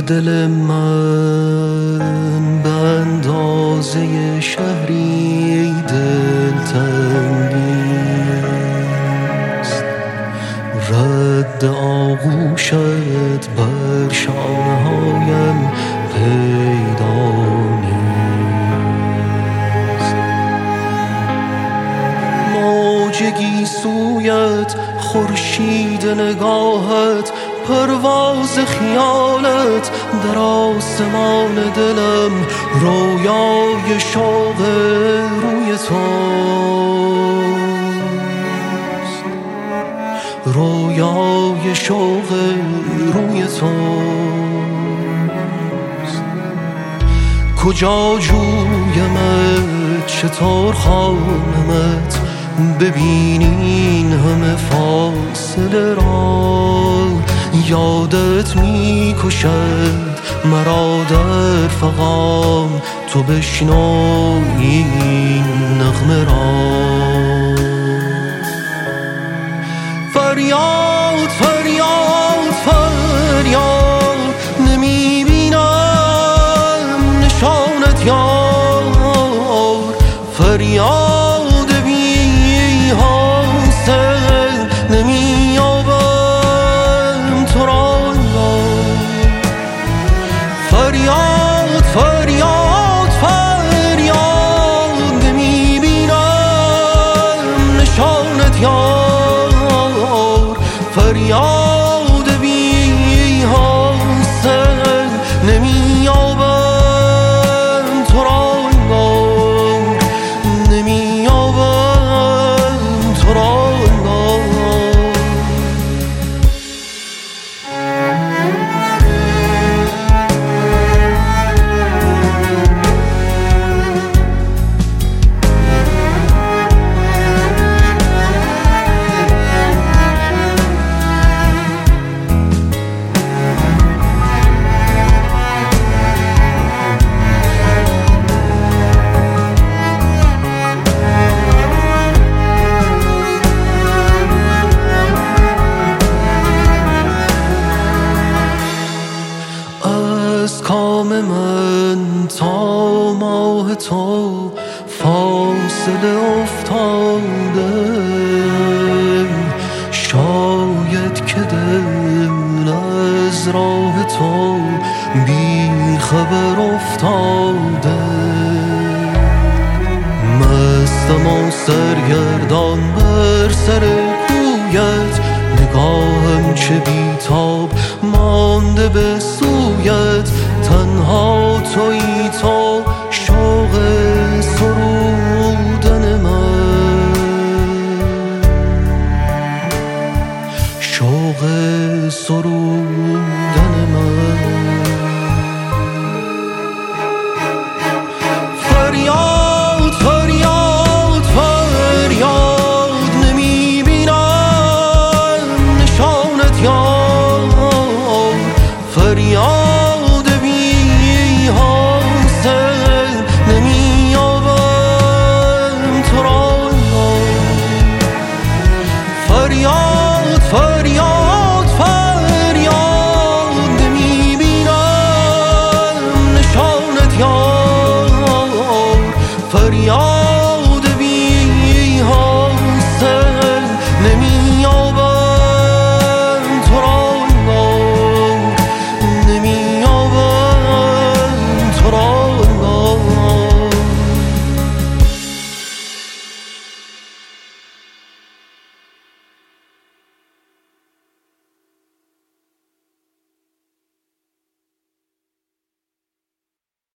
دل من به اندازه شهری دلتنگیست، رد آغوشت بر شانه‌هایم پیدا نیست. موجگی سویت، خورشید نگاهت، پرواز خیالت در آسمان دلم، رویای شوق روی توست، رویای شوق روی توست. کجا جویمت، چطور خوانمت، ببینین همه فاصله را. یادت میکشد مرا در فغان، تو بشنو این نغمه را. فریاد فریاد فریاد، نمیبینم نشانت یار. فریاد بی حاصل، نمیابم تو را. فریاد فریاد فریاد، نمیبینم نشانت یار. فریاد بی حاصل، نمیابم تو را، نمیابم تو را. از کام من تا ماه تو فاصله افتاده، شاید که دل از راه تو بی خبر افتاده. مستم و سرگردان بر سر کویت، نگاهم چه بیتاب مانده به سویت. تنها تویی تو، شوق سرودن من، شوق سرودن من. فریاد فریاد فریاد، نمیبینم نشانت یار. فریاد بی حاصل، نمیابم تو را. فریاد فریاد فریاد، نمیبینم نشانت یار. فریاد